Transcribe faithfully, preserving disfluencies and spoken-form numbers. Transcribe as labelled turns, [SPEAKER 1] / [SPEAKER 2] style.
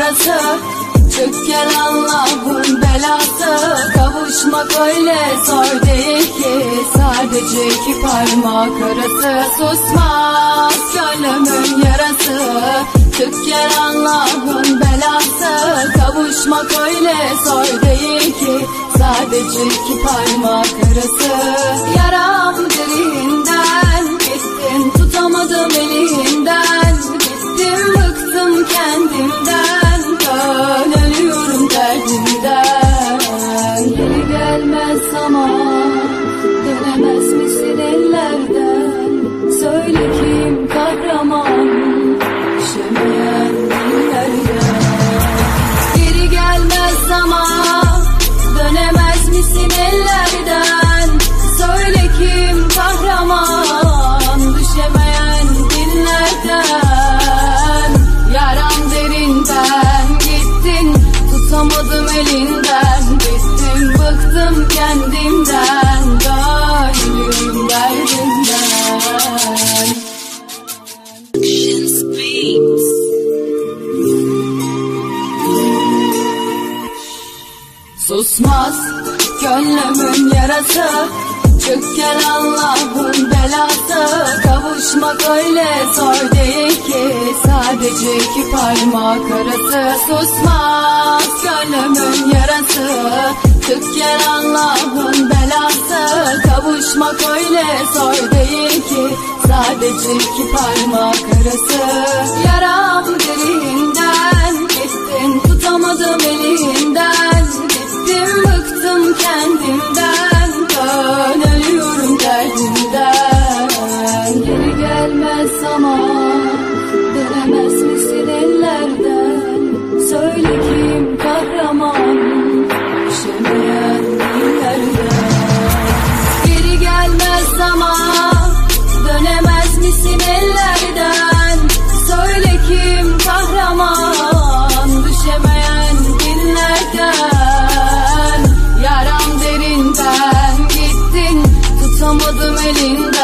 [SPEAKER 1] yarası. Çık gel Allah'ın belası. Kavuşmak öyle zor değil ki, sadece iki parmak arası. Susmaz gönlümün yarası. Çık gel Allah'ın belası. Kavuşmak öyle zor değil ki, sadece iki parmak arası. Yaram derinden, gittin tutamadım elinden. Gittim bıktım kendimden, dön ölüyorum derdimden. Geri gelmez zaman, dönemez misin ellerden? Söyle kim kahraman, düşemeyen dillerden. Geri gelmez zaman, dönemez misin ellerden? Söyle kim kahraman, düşemeyen dillerden. Yaram derinden, gittin tutamadım elinden. Bittim bıktım kendimden, dönüyorum derdimden. Susmaz gönlümün yarası. Çık gel Allah'ın belası. Kavuşmak öyle zor değil ki, sadece iki parmak arası. Susmaz gönlümün yarası. Çık gel Allah'ın belası. Kavuşmak öyle zor değil ki, sadece iki parmak arası. Yaram derinden, gittin tutamadım elinden. Gittim bıktım kendimden, dön ölüyorum derdimden. Geri gelmez zaman, dönemez misin ellerden? Söyle kim kahraman, düşemeyen dillerden. Geri gelmez zaman, dönemez misin ellerden? Söyle kim kahraman, düşemeyen dillerden. Yaram derinden, gittin tutamadım elinden.